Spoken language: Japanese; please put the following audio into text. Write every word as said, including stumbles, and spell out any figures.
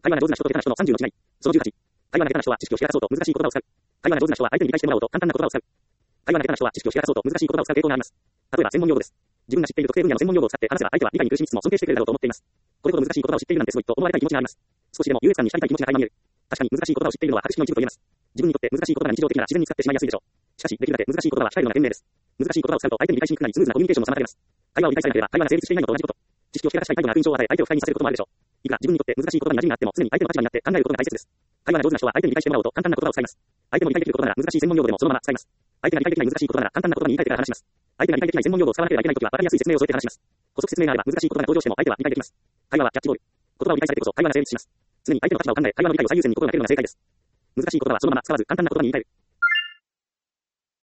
会話が上手な人と下手な人のさんじゅうの違い。そのじゅうはち。会話が下手な人は知識を引き出そうと難しい言葉を使う。会話が上手な人は相手に理解してもらおうと簡単な言葉を使う。会話が下手な人は知識を引き出そうと難しい言葉を使う傾向があります。例えば専門用語です。自分が知っている特定分野の専門用語を使って話せば相手は理解に苦しみつつも尊敬してくれるだろうと思っています。これほど難しい言葉を知っているなんてすごいと思われたい気持ちがあります。少しでも優越感に浸りたい気持ちが垣間見える。確かに難しい言葉を知っているのは博識の一部と言えます。自分にとって難しい言葉が日常的なら自然に使ってしまいやすいでしょう。しかし、できるだけ難しい言葉は控えるのが賢明です。難しい言葉を使うと相手に理解しにくくなりスムーズなコミュニケーションも妨げます。会話を理解されなければ会話が成立していないのと同じこと。知識を引き出したい態度が印象を与え相手を不快にさせることもあるでしょう。いくら自分にとって難しい言葉に馴染みがあっても常に相手の立場になって考えることが大切です。会話が上手な人は相手に理解してもらおうと簡単な言葉を使います。相手も理解できる言葉なら難しい専門用語でもそのまま使います。相手が理解できない難しい言葉なら簡単な言葉に言い換えてから話します。相手が理解できない専門用語を使わなければいけないときは分かりやすい説明を添えて話します。補足説明があれば難しい言葉が登場しても相手は理解できます。会話はキャッチボール。言葉を理解されてこそ会話が成立します。常に相手の立場を考え会話の理解を最優先に心がけるのが正解です。難しい言葉はそのまま使わず簡単な言葉に言い換える。